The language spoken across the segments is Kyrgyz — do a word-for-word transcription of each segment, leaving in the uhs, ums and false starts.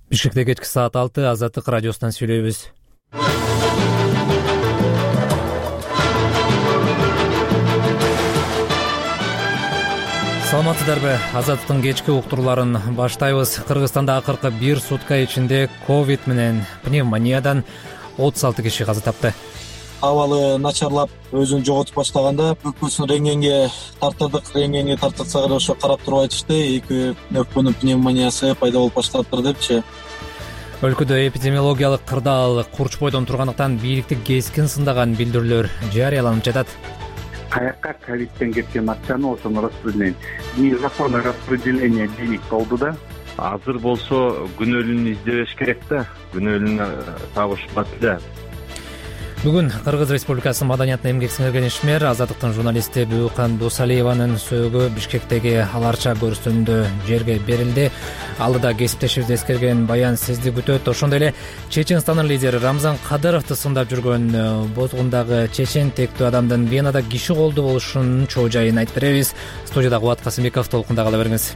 Бишкекте кечки саат алты Азаттык радиосунан сүйлөйбүз. Саламатсыздарбы? Азаттыктын кечки уктурларын баштайбыз. Кыргызстанда акыркы бир сутка ичинде ковид менен пневмониядан отуз алты киши каза тапты. Абалы начарлап өзүн жоготуп баштаганда өкпөсүн рентгенге тартырдык, рентгенге тартырсак эле ошо карап туруп айтышты, эки өкпөнүн пневмониясы пайда болуп баштаптыр депчи. Өлкөдө эпидемиологиялык кырдаал курч бойдон тургандыктан бийликти кескин сындаган билдирүүлөр жарыяланып жатат. Каякка ковидтен кеткен акчаны ошону распределение, незаконное распределение денег болду да. Азыр болсо күнөөлүүнү издебеш керек да, күнөөлүүнү табышпат эле. Бүгүн Кыргыз Республикасынын маданиятына эмгек сиңирген ишмер Азаттыктын журналисти Бүйкан Дусалиеванын сөөгү Бишкектеги аларча көрүстөрүндө жерге берилди. Алдыда кесиптешибиз эскерген баян сизди күтөт. Ошондой эле Чеченстандын лидери Рамзан Кадыровду сындап жүргөн бозгундагы чечен тектүү адамдын Венада киши колдуу болушунун чоо жайын айтып беребиз. Студияда Кубат Касымбеков, толкунда кала бериңиз.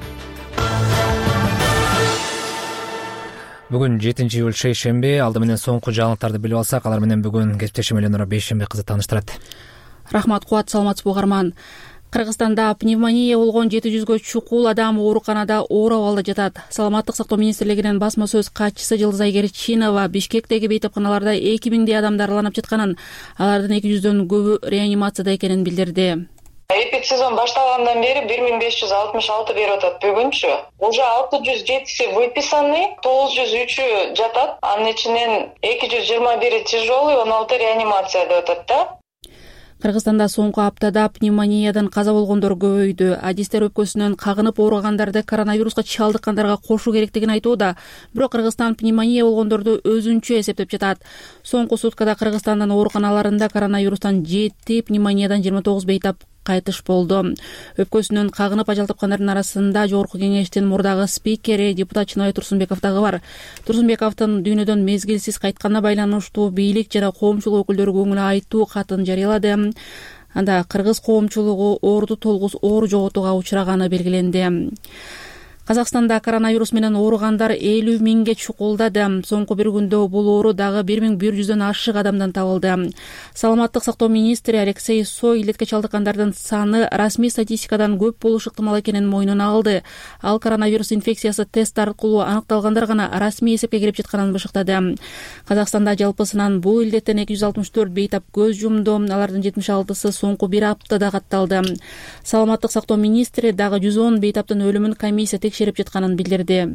Бүгүн жетинчи июль шейшемби. Алды менен соңку жаңылыктарды билип алсак, алар менен бүгүн кесиптешим Эленора Бейшембек кызы тааныштырат. Рахмат, Кубат, саламатсызбы угарман. Кыргызстанда пневмония болгон жети жүзгө чукул адам ооруканада оор абалда жатат. Саламаттык сактоо министрлигинин басма сөз катчысы Жылдыз Айгерчинова Бишкектеги бейтапканаларда эки миңдей адам дарыланып жатканын, алардын эки жүздөн көбү реанимацияда экенин билдирди. Эпидсезон башталгандан бери бир миң беш жүз алтымыш алты берип атат. Бүгүнчү уже алты жүз жетиси выписаны, тогуз жүз үчү жатат. Анын ичинен эки жүз жыйырма бири тяжелый, он алты реанимацияда атат да. Кыргызстанда соңку аптада пневмониядан каза болгондор көбөйдү. Адистер өпкөсүнөн кагынып ооругандарды коронавируска чалдыккандарга кошуу керектигин айтууда. Бирок Кыргызстан пневмония болгондорду өзүнчө эсептеп жатат. Соңку суткада Кыргызстандын ооруканаларында коронавирустан жети, пневмониядан жыйырма тогуз бейтап кайтыш болду. Өпкөсүнөн кагынып ажал тапкандардын арасында Жогорку Кеңештин мурдагы спикери депутат Чынобай Турсунбеков дагы бар. Турсунбековдун дүйнөдөн мезгилсиз кайтканына байланыштуу бийлик жана коомчулук өкүлдөрү көңүл айтуу катын жарыялады. Анда кыргыз коомчулугу оорду толгуз оор жоготууга учураганы белгиленди. Казакстанда коронавирус менен ооругандар элүү миңге чукулдады. Соңку бир күндө бул оору дагы бир миң бир жүздөн ашык адамдан табылды. Саламаттык сактоо министри Алексей Сой илетке чалдыккандардын саны расмий статистикадан көп болушу ыктымал экенин мойнуна алды. Ал коронавирус инфекциясы тест аркылуу аныкталгандар гана расмий эсепке кирип жатканын бышыктады. Казакстанда жалпысынан бул илдеттен эки жүз алтымыш төрт бейтап көз жумду. Алардын жетимиш алтысы соңку бир аптада катталды. Саламаттык сактоо министри дагы жүз он бейтаптын өлүмүн комиссия текшерип жатканын билдирди.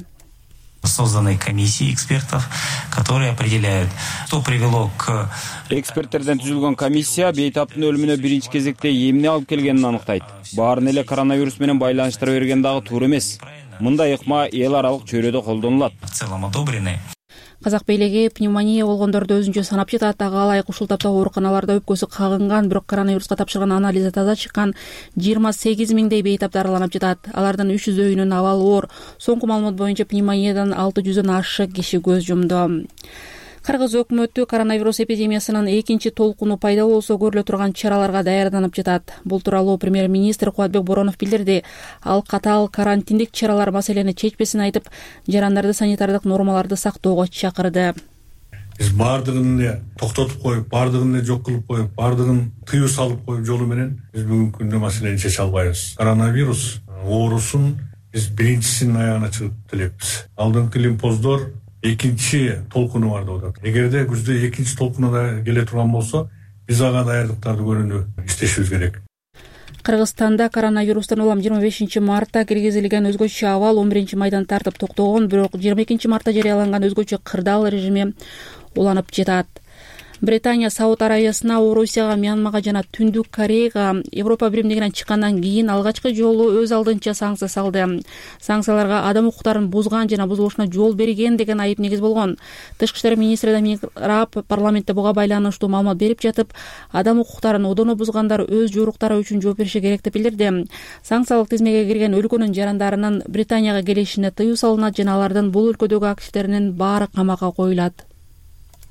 Созданы комиссии экспертов, которые определяют, что привело к... Эксперттерден түзүлгөн комиссия бейтаптын өлүмүнө биринчи кезекте эмне алып келгенин аныктайт. Баарын эле коронавирус менен байланыштыра берген дагы туура эмес. Мындай ыкма эл аралык чөйрөдө колдонулат. В целом одобрены. Казак бийлиги пневмония болгондорду өзүнчө санап жатат. Ага ылайык ушул тапта ооруканаларда өпкөсү кагынган, бирок коронавируска тапшырган анализы таза чыккан жыйырма сегиз миңдей бейтап дарыланып жатат. Алардын үч жүздөйүнүн абалы оор. Соңку маалымат боюнча пневмониядан алты жүздөн ашык киши көз жумду. Кыргыз өкмөтү коронавирус эпидемиясынын экинчи толкуну пайда болсо көрүлө турган чараларга даярданып жатат. Бул тууралуу премьер-министр Кубатбек Боронов билдирди. Ал катаал карантиндик чаралар маселени чечпесин айтып, жарандарды санитардык нормаларды сактоого чакырды. Биз баардыгын эле токтотуп коюп, баардыгын эле жок кылып коюп, баардыгын тыюу салып коюп жолу менен биз бүгүнкү күндө маселени чече албайбыз. Коронавирус оорусун биз биринчисинин аягына чыгып делеппиз. Алдыңкы лимфоздор экинчи толкуну бар деп атат. Эгерде күздө экинчи толкуну да келе турган болсо, биз ага даярдыктарды көрүүнү иштешибиз керек. Кыргызстанда коронавирустан улам жыйырма бешинчи мартта киргизилген өзгөчө абал он биринчи майдан тартып токтогон, бирок жыйырма экинчи мартта жарыяланган өзгөчө кырдаал режими уланып жатат. Британия Сауд Арабиясына, Орусияга, Мьянмага жана Түндүк Кореяга Европа биримдигинен чыккандан кийин алгачкы жолу өз алдынча санкция салды. Санкцияларга адам укуктарын бузган жана бузулушуна жол берген деген айып негиз болгон. Тышкы иштер министри Дамир Раб парламентте буга байланыштуу маалымат берип жатып, адам укуктарын одоно бузгандар өз жоруктары үчүн жооп бериши керек деп билдирди. Санкциялык тизмеге кирген өлкөнүн жарандарынын Британияга келишине тыюу салынат жана алардын бул өлкөдөгү активдеринин баары камакка коюлат.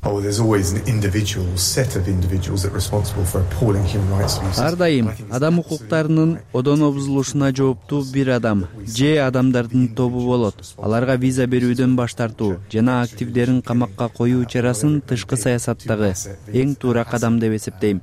Ар дайым адам укуктарынын одоно бузулушуна жооптуу бир адам же адамдардын тобу болот. Аларга виза берүүдөн баш тартуу жана активдерин камакка коюу чарасын тышкы саясаттагы эң туура кадам деп эсептейм.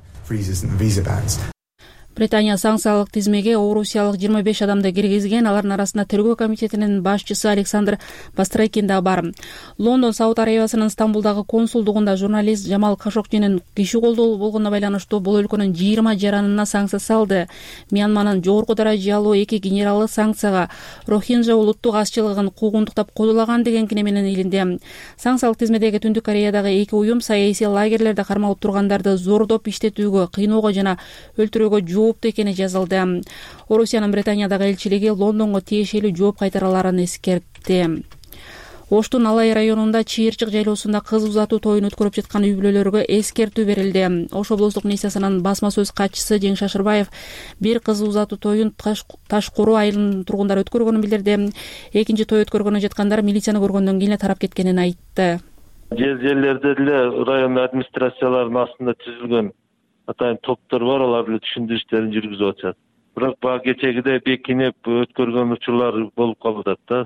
Британия санкциялык тизмеге орусиялык жыйырма беш адамды киргизген. Алардын арасында тергөө комитетинин башчысы Александр Бастрыкин да бар. Лондон Сауд Арабиясынын Стамбулдагы консулдугунда журналист Жамал Кашокчинин киши колдоо болгонуна байланыштуу бул өлкөнүн жыйырма жаранына санкция салды. Мьянманын жогорку даражалуу эки генералы санкцияга Рохинджа улуттук азчылыгын куугунтуктап колдолаган деген кине менен илинди. Санкциялык тизмедеги Түндүк Кореядагы эки уюм саясий лагерлерде кармалып тургандарды зордоп иштетүүгө, кыйноого жана өлтүрүүгө жооптуу экени жазылды. Орусиянын Британиядагы элчилиги Лондонго тиешелүү жооп кайтараларын эскертти. Оштун Алай районунда Чыйырчык жайлоосунда кыз узатуу тоюн өткөрүп жаткан үй бүлөлөргө эскертүү берилди. Ош облустук милициясынын басма сөз катчысы Жеңиш Шашырбаев бир кыз узатуу тоюн Ташкуруу айылынын тургундары өткөргөнүн билдирди. Экинчи той өткөргөнү жаткандар милицияны көргөндөн кийин тарап кеткенин айтты. Жер жерлерде деле район администрацияларынын астында түзүлгөн атайын топтор бар, алар эле түшүндүрүү иштерин жүргүзүп атышат. Бирок бага кечегиде бекинип өткөргөн учурлар болуп калып атат да.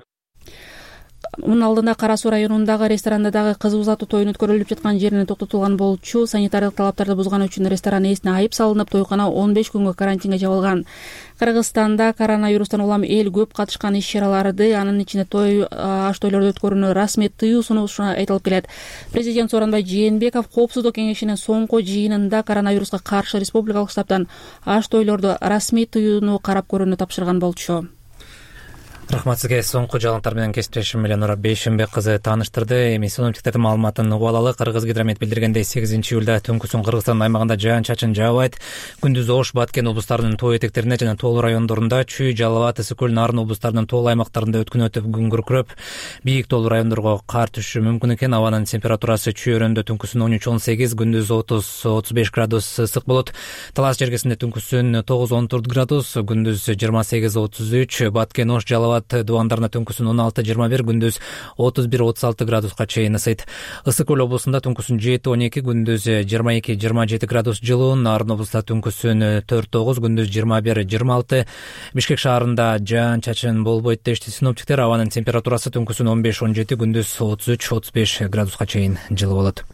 Мунун алдында Кара Суу районундагы ресторанда дагы кыз узатуу тоюн өткөрүлүп жаткан жерине токтотулган болчу. Санитардык талаптарды бузган үчүн ресторан ээсине айып салынып, тойкана он беш күнгө карантинге жабылган. Кыргызстанда коронавирустан улам эл көп катышкан иш-чараларды, анын ичинде той аш тойлорду өткөрүүнү расмий тыюу сунушу айтылып келет. Президент Сооронбай Жээнбеков Коопсуздук кеңешинин соңку жыйынында коронавируска каршы республикалык штабтан аш тойлорду расмий тыюуну карап көрүүнү тапшырган болчу. Рахмат сизге. Соңку жаңылыктар менен кесиптешим Эленора Бейшенбек кызы тааныштырды. Эми синоптиктердин маалыматын угуп алалы. Кыргызгидромет билдиргендей сегизинчи июлда түнкүсүн Кыргызстан аймагында жаан-чачын жаабайт. Күндүз Ош, Баткен облустарынын тоо этектерине жана тоолуу райондорунда, Чүй, Жалал Абад, Ысык Көл, Нарын облустарынын тоолуу аймактарында өткүн өтүп күн күркүрөп, бийик тоолуу райондорго кар түшүшү мүмкүн экен. Абанын температурасы Чүй өрөөндө түнкүсүн он үч он сегиз, күндүз отуз отуз беш градус ысык болот. Талас жергесинде түнкүсүн тогуз он төрт градус, күндүз жыйырма сегиз отуз үч, Баткен, Ош, Жалал Абад дубандарына түнкүсүн он алты жыйырма бир, күндүз отуз бир отуз алты градуска чейин ысыйт. Ысык Көл облусунда түнкүсүн жети он эки, күндүз жыйырма эки жыйырма жети градус жылуу. Нарын облусунда түнкүсүн төрт тогуз, күндүз жыйырма бир жыйырма алты. Бишкек шаарында жаан-чачын болбойт дешти синоптиктер. Абанын температурасы түнкүсүн он беш он жети, күндүз отуз үч отуз беш градуска чейин жылуу болот.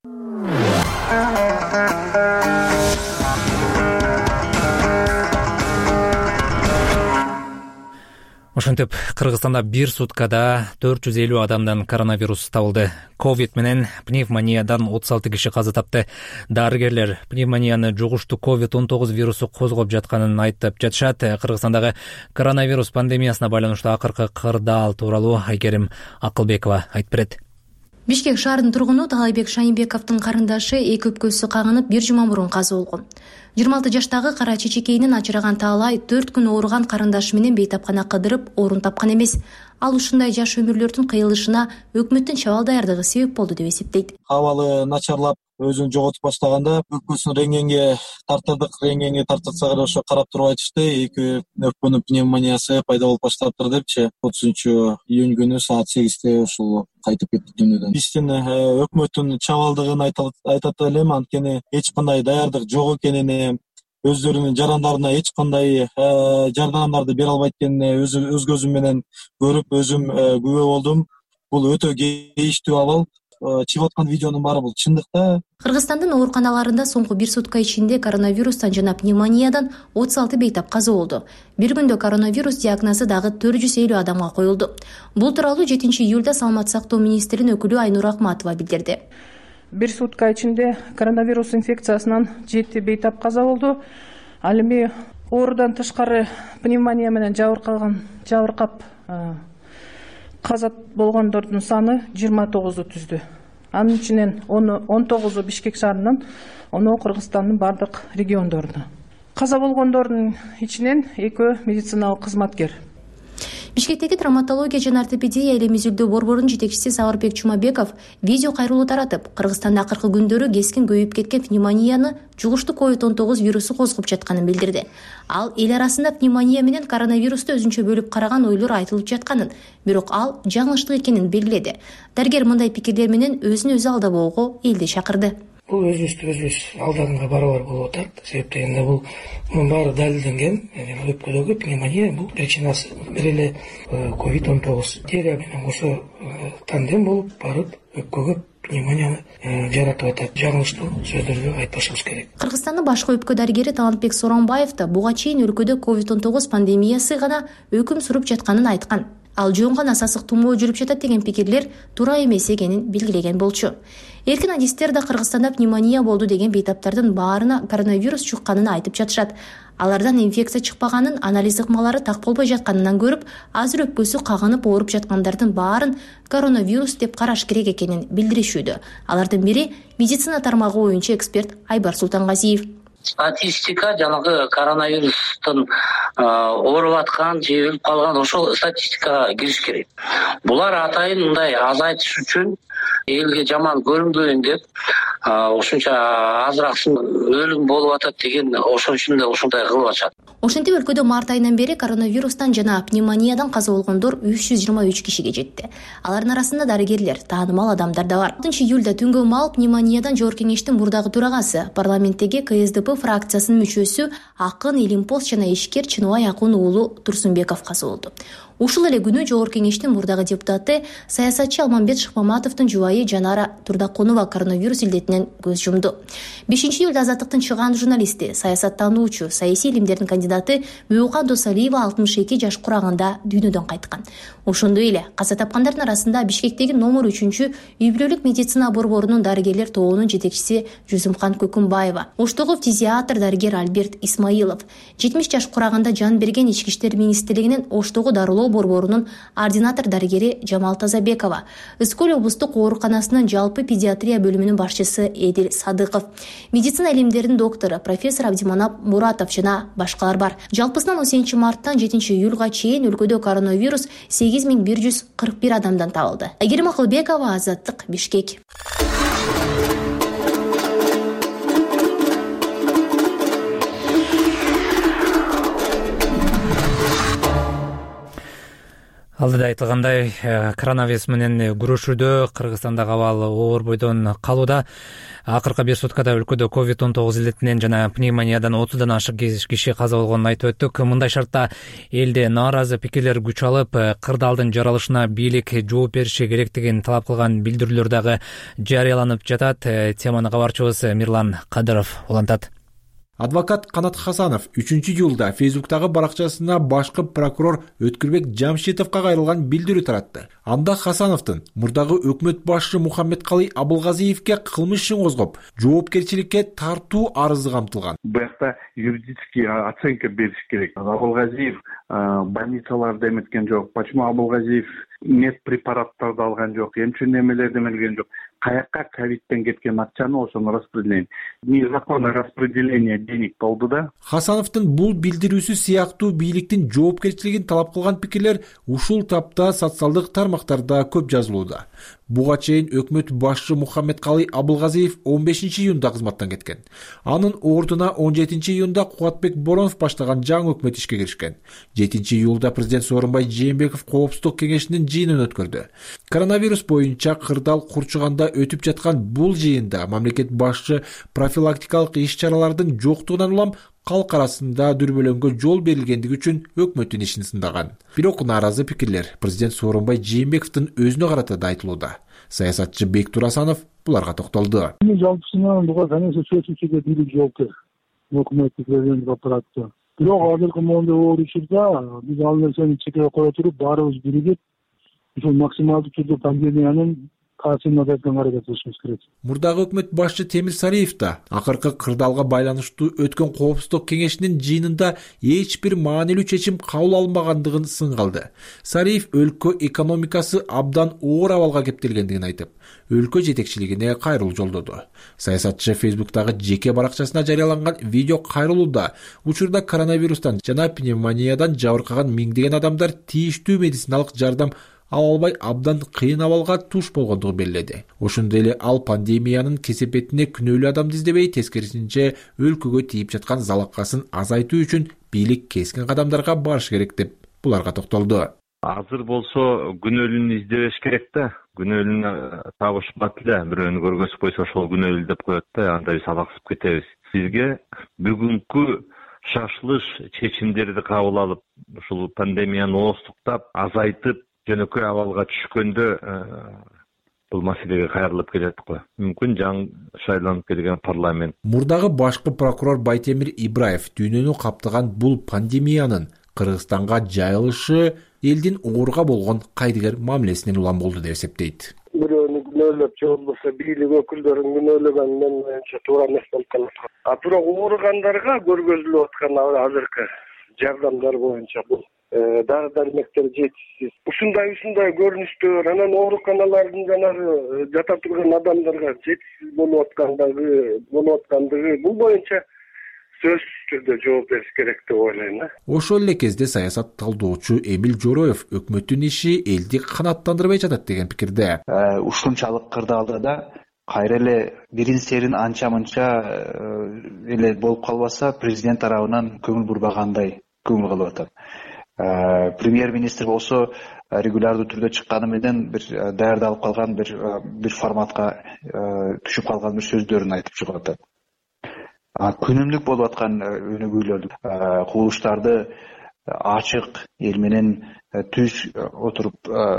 Ошентип, Кыргызстанда бир суткада төрт жүз элүү адамдан коронавирус табылды. Ковид менен пневмониядан отуз алты киши каза тапты. Дарыгерлер пневмонияны жугуштуу ковид он тогуз вирусу козгоп жатканын айтып жатышат. Кыргызстандагы коронавирус пандемиясына байланыштуу акыркы кырдаал тууралуу Айкерим Акылбекова айтып берет. Бишкек шаарынын тургуну Таалайбек Шайынбековдун карындаш эки өпкөсү кагынып бир жума мурун каза болгон. жыйырма алты жаштагы кара чечекейинин ачыраган Таалай төрт күн ооруган карындашы менен бейтапкана кыдырып орун тапкан эмес. Ал ушундай жаш өмүрлөрдүн кыйылышына өкмөттүн чабал даярдыгы себеп болду деп эсептейт. Абалы начарлап өзүн жоготуп баштаганда өкпөсүн рентгенге тартырдык, рентгенге тартырсак эле ошо карап туруп айтышты, эки өкпөнүн пневмониясы пайда болуп баштаптыр депчи. отузунчу июнь күнү саат сегизде ушул кайтып кетти дүйнөдөн. Биздин өкмөттүн чабалдыгын айтат элем, анткени эч кандай даярдык жок экенин, өздөрүнүн жарандарына эч кандай жардамдарды бере албайт экенин өз көзүм менен көрүп, өзүм күбө болдум. Бул өтө кейиштүү абал. Чыгып аткан видеонун баары бул чындыкта. Кыргызстандын ооруканаларында соңку бир сутка ичинде коронавирустан жана пневмониядан отуз алты бейтап каза болду. Бир күндө коронавирус диагнозу дагы төрт жүз элүү адамга коюлду. Бул тууралуу жетинчи июлда Саламат сактоо министринин өкүлү Айнур Акматова билдирди. Бир сутка ичинде коронавирус инфекциясынан жети бейтап каза болду. Ал эми оорудан тышкары пневмония менен жабыркаган, жабыркап каза болгондордун саны жыйырма тогузду түздү. Анын ичинен он тогузу Бишкек шаарынан, он Кыргызстандын бардык региондорунда. Каза болгондордун ичинен экөө медициналык кызматкер. Бишкектеги травматология жана ортопедия элемизилдөө борборунун жетекчиси Сабырбек Чумабеков видео кайрылуу таратып, Кыргызстанда акыркы күндөрү кескин көбөйүп кеткен пневмонияны жугуштуу ковид он тогуз вирусу козгоп жатканын билдирди. Ал эл арасында пневмония менен коронавирусту өзүнчө бөлүп караган ойлор айтылып жатканын, бирок ал жаңылыштык экенин белгиледи. Дарыгер мындай пикирлер менен өзүн өзү алдабоого элди чакырды. Бул өзүбүздү өзүбүз алдаганга барабар болуп атат. Себеп дегенде бул мунун баары далилденген. Өпкөдөгү пневмония бул причинасы бир эле ковид он тогуз. Диарея менен кошо тандем болуп барып өпкөгө пневмонияны жаратып атат. Жаңылыштуу сөздөрдү айтпашыбыз керек. Кыргызстандын башкы өпкө дарыгери Талантбек Соронбаев да буга чейин өлкөдө ковид он тогуз пандемиясы гана өкүм сүрүп жатканын айткан. Ал жөн гана сасык тумоо жүрүп жатат деген пикирлер туура эмес экенин белгилеген болчу. Эркин адистер да Кыргызстанда пневмония болду деген бейтаптардын баарына коронавирус чыкканын айтып жатышат. Алардан инфекция чыкпаганын, анализ ыкмалары так болбой жатканынан көрүп, азыр өпкөсү кагынып ооруп жаткандардын баарын коронавирус деп караш керек экенин билдиришүүдө. Алардын бири медицина тармагы боюнча эксперт Айбар Султангазиев. Статистика жанагы коронавирустун ооруп аткан же өлүп калган ошол статистикага кириш керек. Булар атайын мындай азайтыш үчүн элге жаман көрүнбөйүн деп ошончо азыраак өлүм болуп атат деген ошон үчүн да ушундай кылып атышат. Ошентип өлкөдө март айынан бери коронавирустан жана пневмониядан каза болгондор үч жүз жыйырма үч кишиге жетти. Алардын арасында дарыгерлер, таанымал адамдар да бар. алтынчы июлда түнгө маал пневмониядан Жогорку кеңештин мурдагы төрагасы, парламенттеги КСДП фракциясынын мүчөсү Акын Илимпос жана ишкер Чыныбай Акун уулу Турсунбеков каза болду. Ушул эле күнү Жогорку кеңештин мурдагы депутаты саясатчы Алмамбет Шыкмаматовдун жубайы Жанара Турдакунова коронавирус илдетинен көз жумду. бешинчи июлда Азаттыктын чыгаан журналисти, саясаттануучу, саясий илимдердин кандидаты Бөкан Досалиева алтымыш эки жаш курагында дүйнөдөн кайткан. Ошондой эле каза тапкандардын арасында Бишкектеги номер үчүнчү үй бүлөлүк медицина борборунун дарыгерлер тобунун жетекчиси Жүзүмкан Көкүмбаева, Оштогов фтизиатр дарыгер Альберт Исмаилов, жетимиш жаш курагында жан берген Ички иштер министрлигинин Оштогу дарылоо борборунун ординатор дарыгери Жамал Тазабекова, Ыскөл облустук ооруканасынын жалпы педиатрия бөлүмүнүн башчысы Эдил Садыков, медицина илимдеринин доктору профессор Абдиманап Муратов жана башкалар бар. Жалпысынан он сегизинчи марттан жетинчи июлга чейин өлкөдө коронавирус сегиз миң бир жүз кырк бир адамдан табылды. Айгерим Акылбекова, Азаттык, Бишкек. Алдыда айтылгандай, коронавирус менен күрөшүүдө Кыргызстандагы абал оор бойдон калууда. Акыркы бир суткада өлкөдө ковид он тогуз илдетинен жана пневмониядан отуздан ашык киши каза болгонун айтып өттүк. Мындай шартта элде нааразы пикирлер күч алып, кырдаалдын жаралышына бийлик жооп бериши керектигин талап кылган билдирүүлөр дагы жарыяланып жатат. Теманы кабарчыбыз Мирлан Кадыров улантат. Адвокат Канат Хасанов үчүнчү июлда Фейсбуктагы баракчасына башкы прокурор Өткүрбек Жамшитовго кайрылган билдирүү таратты. Анда Хасановдун мурдагы өкмөт башчы Мухаммедкалый Абылгазиевге кылмыш ишин козгоп, жоопкерчиликке тартуу арызы камтылган. Буякта юридический оценка бериш керек. Абылгазиев больницаларда эметкен жок. Почему Абылгазиев медпрепараттарды алган жок, эмче немелерди эмелген жок. Каякка ковидтен кеткен акчаны ошону распределение. Незаконное распределение денег болду да. Хасановдун бул билдирүүсү сыяктуу бийликтин жоопкерчилигин талап кылган пикирлер ушул тапта социалдык тармактарда көп жазылууда. Буга чейин өкмөт башчы Мухаммедкалый Абылгазиев он бешинчи июнда кызматтан кеткен. Анын ордуна он жетинчи июнда Кубатбек Боронов баштаган жаңы өкмөт ишке киришкен. жетинчи июлда президент Сооронбай Жээнбеков Коопсуздук кеңешинин жыйынын өткөрдү. Коронавирус боюнча кырдаал курчуганда өтүп жаткан бул жыйында мамлекет башчы профилактикалык иш-чаралардын жоктугунан улам калк арасында дүрбөлөңгө жол берилгендиги үчүн өкмөттүн ишин сындаган. Бирок нааразы пикирлер президент Сооронбай Жээнбековдун өзүнө карата да айтылууда. Саясатчы Бектур Асанов буларга токтолду. Жалпысынан буга конечно чечүүчүгө бийлик жоопкер. Өкмөттүк президент аппараты. Бирок азыркы моундай оор учурда биз ал нерсени чекеге кое туруп баарыбыз биригип ушул максималдуу түрдө пандемиянын касимов эткен аракет кылышыбыз керек. Мурдагы өкмөт башчы Темир Сариев да акыркы кырдаалга байланыштуу өткөн коопсуздук кеңешинин жыйынында эч бир маанилүү чечим кабыл алынбагандыгын сынгалды. Сариев өлкө экономикасы абдан оор абалга кептелгендигин айтып, өлкө жетекчилигине кайрылуу жолдоду. Саясатчы Фейсбуктагы жеке баракчасына жарыяланган видео кайрылууда учурда коронавирустан жана пневмониядан жабыркаган миңдеген адамдар тийиштүү медициналык жардам ала албай абдан кыйын абалга туш болгондугун белгиледи. Ошондой эле ал пандемиянын кесепетине күнөөлүү адамды издебей, тескерисинче өлкөгө тийип жаткан залакасын азайтуу үчүн бийлик кескин кадамдарга барыш керек деп буларга токтолду. Азыр болсо күнөөлүүнү издебеш керек да. Күнөөлүүнү табышпат эле. Бирөөнү көргөзүп койсо ошол күнөөлүү деп коет да, анда биз алаксып кетебиз. Бизге бүгүнкү шашылыш чечимдерди кабыл алып, ушул пандемияны ооздуктап, азайтып, жөнөкөй абалга түшкөндө бул маселеге кайрылып келет го. Мүмкүн жаңы шайланып келген парламент. Мурдагы башкы прокурор Байтемир Ибраев дүйнөнү каптаган бул пандемиянын Кыргызстанга жайылышы элдин ооруга болгон кайдыгер мамилесинен улам болду деп эсептейт. Бирөөнү күнөөлөп же болбосо бийлик өкүлдөрүн күнөөлөгөн менин оюмча туура эмес болуп калат. А бирок ооругандарга көргөзүлүп аткан азыркы жардамдар боюнча бул дары дармектер жетишсиз. Ушундай ушундай көрүнүштөр, анан ооруканалардын жанагы жата турган адамдарга жетишсиз болуп аткандыгы, болуп аткандыгы бул боюнча сөзсүз түрдө жооп бериш керек деп ойлойм. Ошол эле кезде саясат талдоочу Эмил Жороев өкмөттүн иши элди канааттандырбай жатат деген пикирде. Ушунчалык кырдаалда да кайра эле бирин серин анча мынча эле болуп калбаса, президент тарабынан көңүл бурбагандай көңүл калып атат. Премьер-министр болсо регулярдуу түрдө чыкканы менен бир даярдалып калган бир бир форматка түшүп калган бир сөздөрүн айтып чыгып атат. Күнүмдүк болуп аткан өнүгүүлөрдү, кубулуштарды ачык эл менен түз отуруп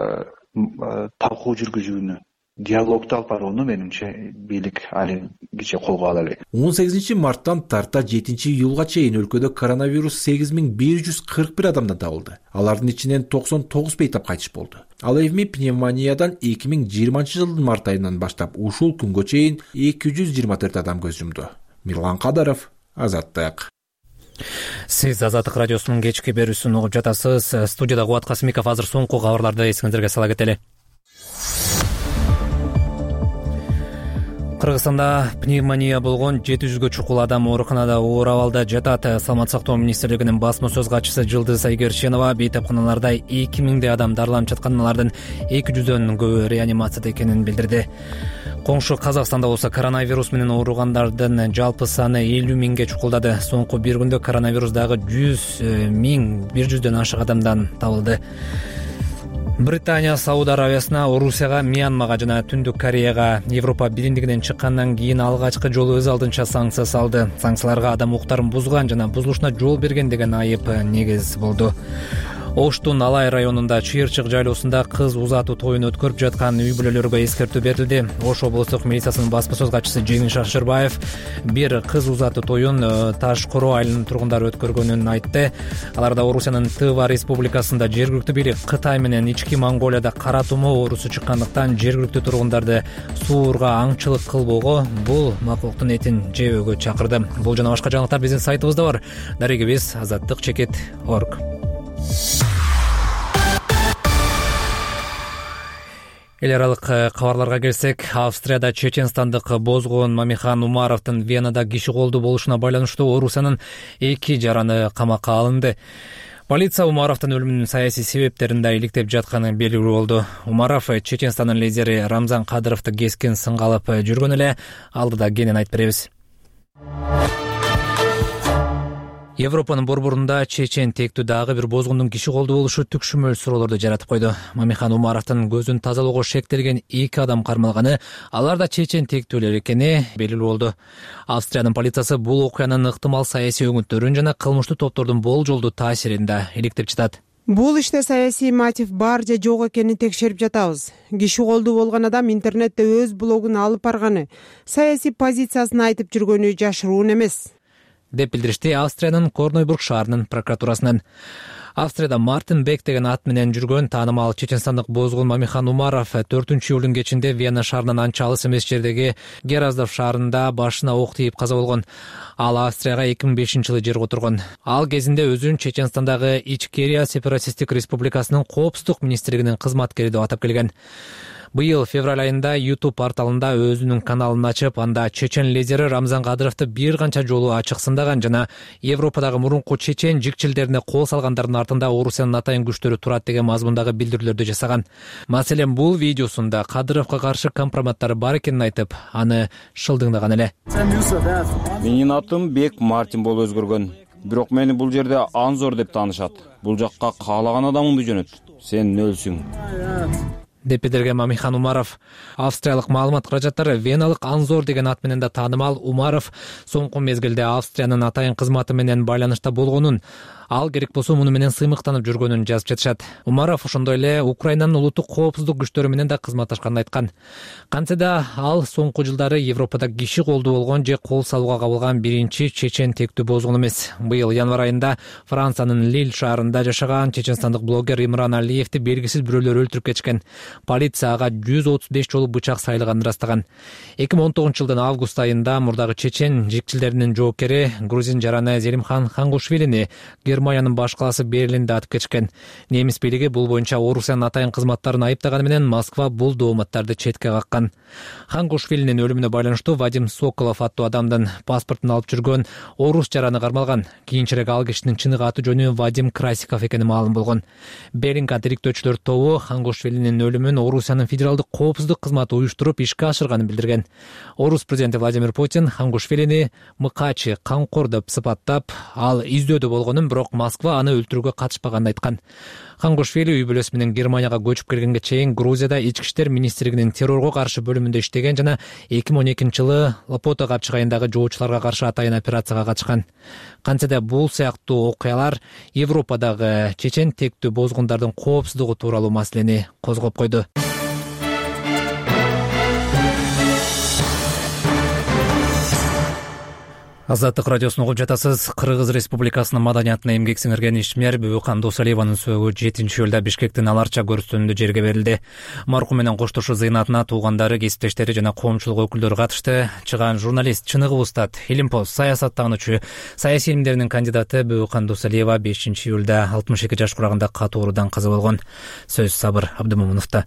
талкуу жүргүзүүнү, диалогду алып барууну менимче бийлик али киче колго ала элек. он сегизинчи марттан тарта жетинчи июлга чейин өлкөдө коронавирус сегиз миң бир жүз кырк бир адамдан табылды. Алардын ичинен токсон тогуз бейтап кайтыш болду. Ал эми пневмониядан эки миң жыйырманчы жылдын март айынан баштап ушул күнгө чейин эки жүз жыйырма төрт адам көз жумду. Мирлан Кадаров, Азаттык. Сиз Азаттык радиосунун кечки берүүсүн угуп жатасыз. Студияда Кубат Касымиков. Азыр соңку кабарларды эсиңиздерге сала кетели. Кыргызстанда пневмония болгон жети жүзгө чукул адам ооруканада оор абалда жатат. Саламаттык сактоо министрлигинин басма сөз катчысы Жылдыз Айгерченова бейтапканаларда эки миңдей адам дарыланып жаткан, алардын эки жүздөн көбү реанимацияда экенин билдирди. Коңшу Казакстанда болсо коронавирус менен ооругандардын жалпы саны элүү миңге чукулдады. Соңку бир күндө коронавирус дагы жүз миң бир жүздөн ашык адамдан табылды. Британия Сауд Арабиясына, Орусияга, Мьянмага жана Түндүк Кореяга Европа биримдигинен чыккандан кийин алгачкы жолу өз алдынча санкция салды. Санкцияларга адам укуктарын бузган жана бузулушуна жол берген деген айып негиз болду. Оштун Алай районунда Чыйырчык жайлоосунда кыз узатуу тоюн өткөрүп жаткан үй бүлөлөргө эскертүү берилди. Ош облустук милициясынын басма сөз катчысы Жеңил Шашырбаев бир кыз узатуу тоюн Таш Короо айылынын тургундары өткөргөнүн айтты. Аларда Орусиянын Тыва республикасында жергиликтүү бийлик Кытай менен Ички Монголияда кара тумоо оорусу чыккандыктан жергиликтүү тургундарды сууурга аңчылык кылбоого, бул макулуктун этин жебөөгө чакырды. Бул жана башка жаңылыктар биздин сайтыбызда бар. Дарегибиз азаттык чекит точка орг. Эл аралык кабарларга келсек, Австрияда чеченстандык Бозгон Мамихан Умаровдун Венада киши колдуу болушуна байланыштуу Орусиянын эки жараны камакка алынды. Полиция Умаровдун өлүмүнүн саясий себептерин да иликтеп жатканы белгилүү болду. Умаров Чеченстандын лидери Рамзан Кадыровду кескин сынга алып жүргөн эле, алдыда кенен айтып беребиз. Европанын борборунда чечен тектүү дагы бир бозгундун киши колдуу болушу түкшүмөл суроолорду жаратып койду. Мамихан Умаровдун көзүн тазалоого шектелген эки адам кармалганы, алар да чечен тектүүлөр экени белгилүү болду. Австриянын полициясы бул окуянын ыктымал саясий өңүттөрүн жана кылмыштуу топтордун болжолдуу таасирин да иликтеп жатат. Бул иште саясий мотив бар же жок экенин текшерип жатабыз. Киши колдуу болгон адам интернетте өз блогун алып барганы, саясий позициясын айтып жүргөнү жашыруун эмес, деп билдиришти Австриянын Корнойбург шаарынын прокуратурасынан. Австрияда Мартин Бек деген ат менен жүргөн таанымал чеченстандык бозгун Мамихан Умаров төртүнчү июлдун кечинде Вена шаарынан анча алыс эмес жердеги Гераздов шаарында башына ок тийип каза болгон. Ал Австрияга эки миң бешинчи жылы жерге отургон. Ал кезинде өзүн Чеченстандагы Ичкерия сепаратисттик республикасынын коопсуздук министрлигинин кызматкери деп атап келген. Быйыл февраль айында YouTube порталында өзүнүн каналын ачып, анда чечен лидери Рамзан Кадыровду бир канча жолу ачык сындаган жана Европадагы мурунку чечен жикчилдерине кол салгандардын артында Орусиянын атайын күчтөрү турат деген мазмундагы билдирүүлөрдү жасаган. Маселен, бул видеосунда Кадыровго каршы компроматтары бар экенин айтып, аны шылдыңдаган эле. Менин атым Бек Мартин болуп өзгөргөн. Бирок мени бул жерде Анзор деп таанышат. Бул жакка каалаган адамыңды жөнөт. Сен нөлсүң деп билдирген Мамихан Умаров. Австриялык маалымат каражаттары Веналык Анзор деген ат менен да таанымал Умаров соңку мезгилде Австриянын атайын кызматы менен байланышта болгонун, ал керек болсо муну менен сыймыктанып жүргөнүн жазып жатышат. Умаров ошондой эле Украинанын улуттук коопсуздук күчтөрү менен да кызматташканын айткан. Кантсе да ал соңку жылдары Европада киши колду болгон же кол салууга кабылган биринчи чечен тектүү бозгун эмес. Быйыл январь айында Франциянын Лиль шаарында жашаган чеченстандык блогер Имран Алиевди белгисиз бирөөлөр өлтүрүп кетишкен. Полиция ага жүз отуз беш жолу бычак сайлаганын ырастаган. эки миң он тогузунчу жылдын август айында мурдагы чечен жикчилдеринин жоокери грузин жараны Зелимхан Хангушвилини Германиянын баш калаасы Берлинде атып кетишкен. Немис бийлиги бул боюнча Орусиянын атайын кызматтарын айыптаганы менен Москва бул дооматтарды четке каккан. Хангушвилинин өлүмүнө байланыштуу Вадим Соколов аттуу адамдын паспортун алып жүргөн орус жараны кармалган. Кийинчерээк ал кишинин чыныгы аты жөнү Вадим Красиков экени маалым болгон. Беринка тириктөөчүлөр тобу Хангушвилинин өлүмүн Орусиянын федералдык коопсуздук кызматы уюштуруп ишке ашырганын билдирген. Орус президенти Владимир Путин Хангушвилини мыкачы, камкор деп сыпаттап, ал издөөдө болгонун, бирок Москва аны өлтүрүүгө катышпаганын айткан. Хангушвили үй бүлөсү менен Германияга көчүп келгенге чейин Грузияда ички иштер министрлигинин террорго каршы бөлүмүндө иштеген жана эки миң он экинчи жылы Лопото капчыгайындагы жоочуларга каршы атайын операцияга катышкан. Кантсе да бул сыяктуу окуялар Европадагы чечен тектүү бозгундардын коопсуздугу тууралуу маселени козгоп койду. Азаттык радиосун угуп жатасыз. Кыргыз Республикасынын маданиятына эмгек сиңирген ишмер Бүүкан Досалиеванын сөөгү жетинчи июлда Бишкектин Аларча көрүстүнүндө жерге берилди. Маркум менен коштошуу зыйнатына туугандары, кесиптештери жана коомчулук өкүлдөрү катышты. Чыгаан журналист, чыныгы устат, илимпоз, саясаттануучу, саясий илимдеринин кандидаты Бүүкан Досалиева бешинчи июлда алтымыш эки жаш курагында катуу оорудан каза болгон. Сөз Сабыр Абдымомуновдо.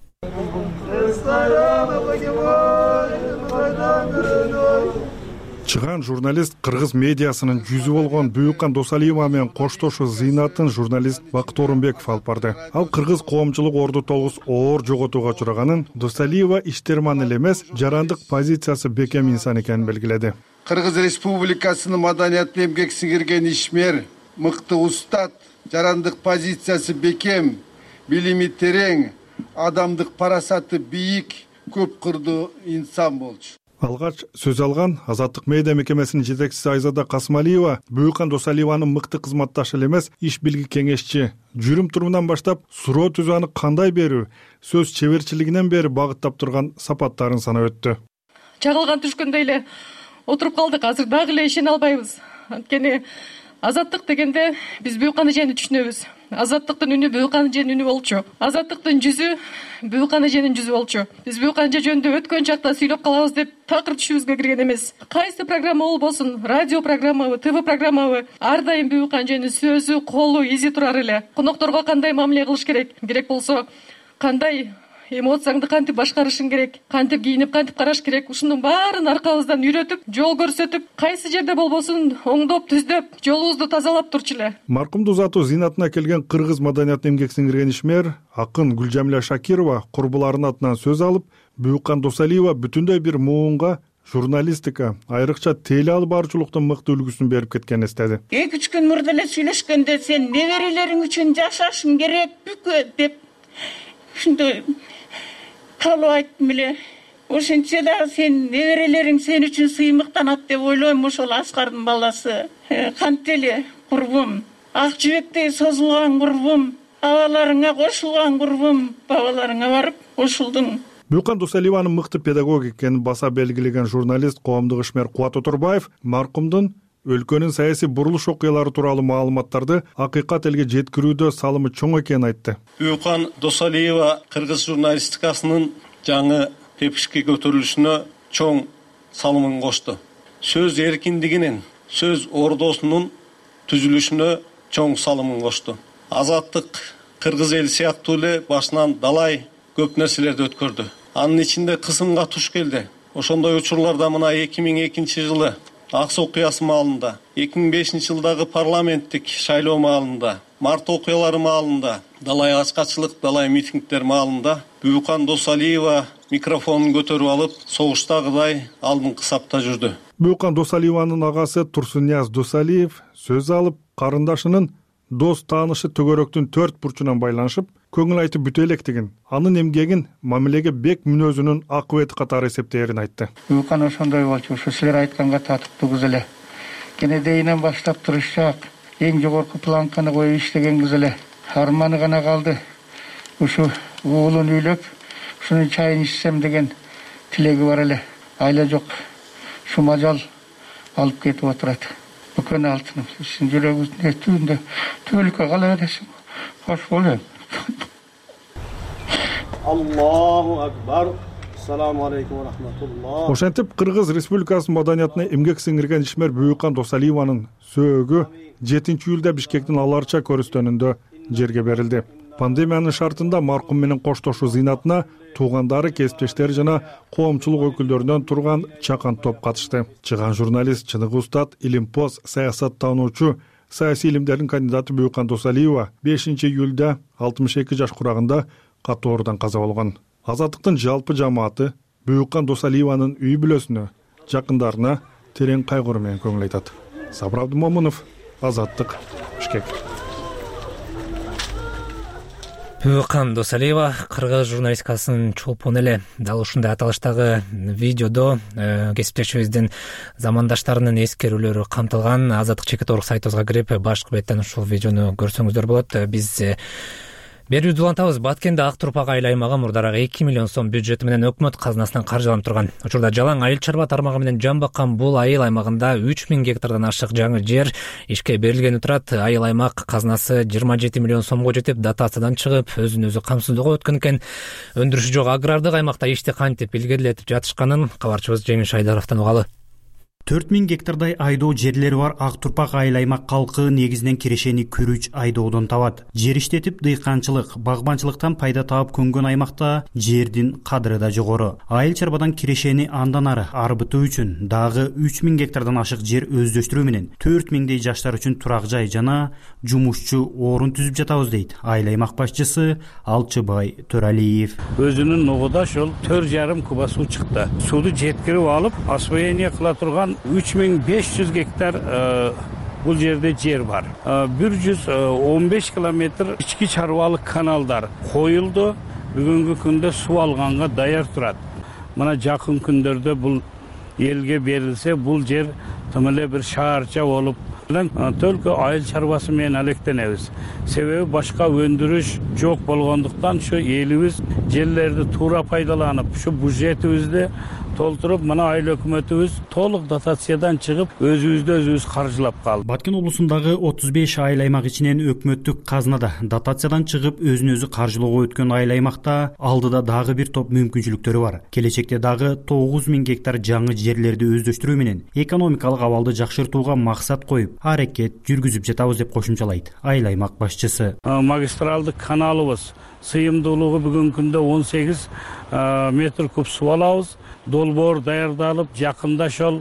Чыган журналист кыргыз медиасынын жүзү болгон Бүүкан Досалиева менен коштошуу зыйнатын журналист Бакыт Орунбеков алып барды. Ал кыргыз коомчулук орду тогуз оор жоготууга учураганын, Досалиева иштерман эле эмес, жарандык позициясы бекем инсан экенин белгиледи. Кыргыз Республикасынын маданиятына эмгек сиңирген ишмер, мыкты устат, жарандык позициясы бекем, билими терең, адамдык парасаты бийик, көп кырдуу инсан болчу. Алгач сөз алган Азаттык медиа мекемесинин жетекчиси Айзада Касмалиева Бүүкан Досалиеванын мыкты кызматташы эле эмес, иш билги кеңешчи, жүрүм турумунан баштап суроо түзүү, аны кандай берүү, сөз чеберчилигинен бери багыттап турган сапаттарын санап өттү. Чагылган түшкөндөй эле отуруп калдык, азыр дагы эле ишене албайбыз. Анткени азаттык дегенде биз Бүүкан эжени түшүнөбүз. Азаттыктын үнү Бүүкан эженин үнү болчу. Азаттыктын жүзү Бүүкан эженин жүзү болчу. Биз Бүүкан эже жөнүндө өткөн чакта сүйлөп калабыз деп такыр түшүбүзгө кирген эмес. Кайсы программа болбосун, радио программабы, ТВ программабы, ар дайым Бүүкан эженин сөзү, колу, изи турар эле. Конокторго кандай мамиле кылыш керек, керек болсо кандай эмоцияңды кантип башкарышың керек, кантип кийинип, кантип караш керек, ушунун баарын аркабыздан үйрөтүп, жол көрсөтүп, кайсы жерде болбосун оңдоп, түздөп, жолубузду тазалап турчу эле. Маркумду узатуу зыйнатына келген кыргыз маданиятына эмгек сиңирген ишмер, акын Гүлжамиля Шакирова курбуларынын атынан сөз алып, Бүүкан Досалиева бүтүндөй бир муунга, журналистика, айрыкча теле алып баруучулуктун мыкты үлгүсүн берип кеткенин эстеди. эки үч күн мурда эле сүйлөшкөндө сен неберелериң үчүн жашашың керек бүкө деп ушундай калып айттым эле. Ошентсе да сен неберелериң сен үчүн сыймыктанат деп ойлойм. Ошол Аскардын баласы. Кантеле курбум, ак жибектей созулган курбум, абаларыңа кошулган курбум, бабаларыңа барып кошулдуң. Бүүкан Досалиеванын мыкты педагог экенин баса белгилеген журналист, коомдук ишмер Кубат Отурбаев маркумдун өлкөнүн саясий бурулуш окуялары тууралуу маалыматтарды акыйкат элге жеткирүүдө салымы чоң экенин айтты. Бүйөкан Досалиева кыргыз журналистикасынын жаңы тепишке көтөрүлүшүнө чоң салымын кошту. Сөз эркиндигинин, сөз ордосунун түзүлүшүнө чоң салымын кошту. Азаттык кыргыз эл сыяктуу эле башынан далай көп нерселерди өткөрдү. Анын ичинде кысымга туш келди. Ошондой учурларда мына эки миң экинчи жылы Акс окуясы маалында, эки миң бешинчи жылдагы парламенттик шайлоо маалында, март окуялары маалында, далай ачкачылык, далай митингдер маалында Бүйөкан Досалиева микрофонун көтөрүп алып, согуштагыдай алдыңкы сапта жүрдү. Бүйөкан Досалиеванын агасы Турсунияз Досалиев сөз алып, карындашынын дос таанышы төгөрөктүн төрт бурчунан байланышып, көңүл айтып бүтө электигин, анын эмгегин мамилеге бек мүнөзүнүн акыбети катары эсептээрин айтты. Бүйөкан ошондой болчу, ушу силер айтканга татыктуу кыз эле. Кенедейинен баштап турушак, эң жогорку планканы коюп иштеген кыз эле. Арманы гана калды. Ушу уулун үйлөп, ушунун чайын ичсем деген тилеги бар эле. Айла жок. Шумажал алып кетип отурат. Бүкөн алтыным, сиздин жүрөгүңүздүн түбүндө түбөлүккө кала бересиң. Кош болом. Аллаху акбар. Ассаламу алейкум ва рахматуллах. Ошентип Кыргыз Республикасынын маданиятына эмгек сиңирген ишмер Бүйөкан Досалиеванын сөөгү жетинчи июлда Бишкектин Аларча көрүстөнүндө жерге берилди. Пандемиянын шартында маркум менен коштошуу зыйнатына туугандары, кесиптештери жана коомчулук өкүлдөрүнөн турган чакан топ катышты. Чыган журналист, чыныгы устат, илимпоз, саясаттануучу, саясий илимдердин кандидаты Бүйөкан Досалиева бешинчи июлда алтымыш эки жаш курагында катуу оорудан каза болгон. Азаттыктын жалпы жамааты Бүйөкан Досалиеванын үй бүлөсүнө, жакындарына терең кайгыруу менен көңүл айтат. Сабыр Абдымомунов, Азаттык, Бишкек. Бүйөкан Досалиева кыргыз журналистикасынын чолпону эле. Дал ушундай аталыштагы видеодо кесиптешибиздин замандаштарынын эскерүүлөрү камтылган. Азаттык чекит орг сайтыбызга кирип, башкы беттен ушул видеону көрсөңүздөр болот. Биз берүүбүздү улантабыз. Баткенде Ак Турпак айыл аймагы мурдараак эки миллион сом бюджети менен өкмөт казынасынан каржыланып турган. Учурда жалаң айыл чарба тармагы менен жан баккан бул айыл аймагында үч миң гектардан ашык жаңы жер ишке берилгени турат. Айыл аймак казынасы жыйырма жети миллион сомго жетип, дотациядан чыгып, өзүн өзү камсыздоого өткөн экен. Өндүрүшү жок агрардык аймакта ишти кантип илгерилетип жатышканын кабарчыбыз Жеңиш Айдаровдон угалы. төрт миң гектардай айдоо жерлери бар Ак Турпак айыл аймак калкы негизинен кирешени күрүч айдоодон табат. Жер иштетип дыйканчылык, багбанчылыктан пайда таап көнгөн аймакта жердин кадыры да жогору. Айыл чарбадан кирешени андан ары арбытуу үчүн дагы үч миң гектардан ашык жер өздөштүрүү менен төрт миңдей жаштар үчүн турак жай жана жумушчу орун түзүп жатабыз дейт айыл аймак башчысы Алчыбай Төралиев. Өзүнүн ногуда ошол төрт жарым куба суу чыкты. Сууду жеткирип алып, освоение кыла турган үч миң беш жүз гектар бул жерде жер бар. бир жүз он беш километр ички чарбалык каналдар коюлду. Бүгүнкү күндө суу алганга даяр турат. Мына жакын күндөрдө бул элге берилсе, бул жер тым эле бир шаарча болуп, төлкө айыл чарбасы менен алектенебиз. Себеби башка өндүрүш жок болгондуктан ушу элибиз жерлерди туура пайдаланып, ушу бюджетибизди толтуруп, мына айыл өкмөтүбүз толук дотациядан чыгып, өзүбүздү өзүбүз каржылап калды. Баткен облусундагы отуз беш айыл аймак ичинен өкмөттүк казынада дотациядан чыгып, өзүн өзү каржылоого өткөн айыл аймакта алдыда дагы бир топ мүмкүнчүлүктөрү бар. Келечекте дагы тогуз миң гектар жаңы жерлерди өздөштүрүү менен экономикалык абалды жакшыртууга максат коюп, аракет жүргүзүп жатабыз деп кошумчалайт айыл аймак башчысы. Магистралдык каналыбыз сыйымдуулугу бүгүнкү күндө он сегиз метр куб суу алабыз. Долбоор даярдалып, жакында ошол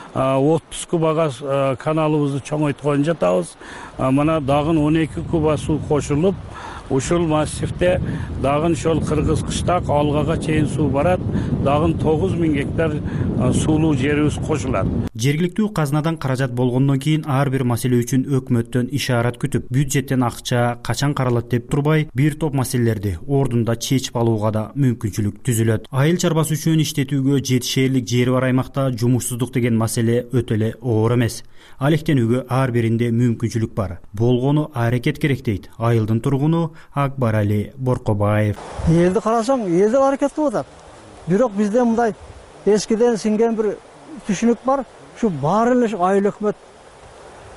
отуз кубага каналыбызды чоңойткон жатабыз. Мына дагы он эки куба суу кошулуп, ушул массивде дагы ошол Кыргыз кыштак Алгага чейин суу барат. Дагы тогуз миң гектар суулуу жерибиз кошулат. Жергиликтүү казынадан каражат болгондон кийин ар бир маселе үчүн өкмөттөн ишарат күтүп, бюджеттен акча качан каралат деп турбай, бир топ маселелерди ордунда чечип алууга да мүмкүнчүлүк түзүлөт. Айыл чарбасы үчүн иштетүүгө жетишээрлик жери бар аймакта жумушсуздук деген маселе өтө эле оор эмес. Алектенүүгө ар биринде мүмкүнчүлүк бар. Болгону аракет керек дейт айылдын тургуну Акбарали Боркобаев. Элди карасаң, эл аракет кылып атат. Бирок бизде мындай эскиден сиңген бир түшүнүк бар. Ушу баарын эле айыл өкмөт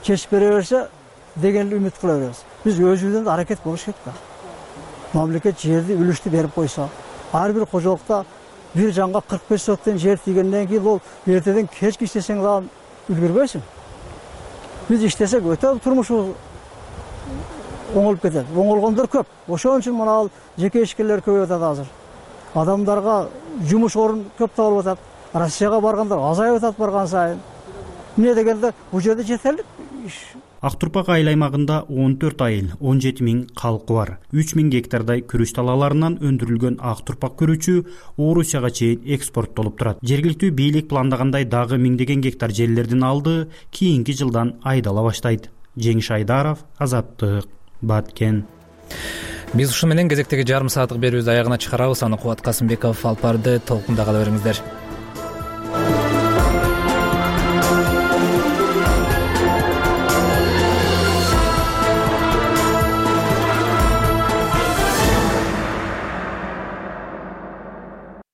кеч бере берсе деген үмүт кыла беребиз. Биз өзүбүздөн да аракет болуш керек да. Мамлекет жерди үлүштү берип койсо, ар бир кожолукта бир жанга кырк беш соттон жер тийгенден кийин ол эртеден кечке иштесең дагы үлгүрбөйсүң. Биз иштесек өтө турмушубуз оңолуп кетет. Оңолгондор көп. Ошон үчүн мына жеке ишкерлер көбөйүп атат азыр. Адамдарга жумуш орун көп табылып атат. Россияга баргандар азайып атат барган сайын. Эмне дегенде бул жерде жетерлик иш. Ак Турпак айыл аймагында он төрт айыл, он жети миң калкы бар. үч миң гектардай күрүч талааларынан өндүрүлгөн ак турпак күрүчү Орусияга чейин экспорттолуп турат. Жергиликтүү бийлик пландагандай дагы миңдеген гектар жерлердин алды кийинки жылдан айдала баштайт. Жеңиш Айдаров, Азаттык, Баткен. Биз ушу менен кезектеги жарым сааттык берүүбүздү аягына чыгарабыз. Аны Кубат Касымбеков алып барды. Толкунда кала бериңиздер.